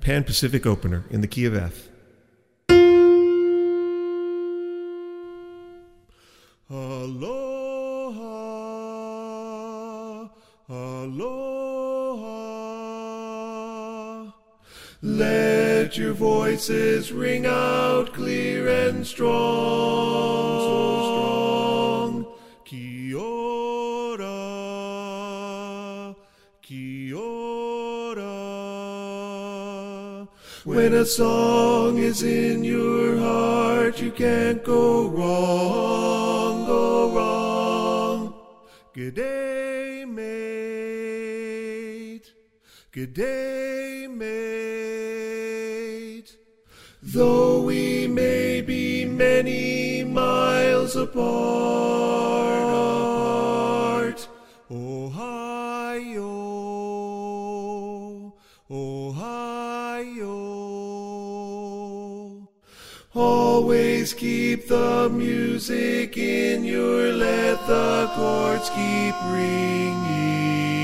Pan-Pacific opener in the key of F. Aloha, aloha. Let your voices ring out clear and strong, so strong. Kia ora, kia ora. When a song is in your heart, you can't go wrong, go wrong. G'day, mate. G'day, mate. Though we may be many miles apart, Ohio, Ohio. Always keep the music in your, let the chords keep ringing.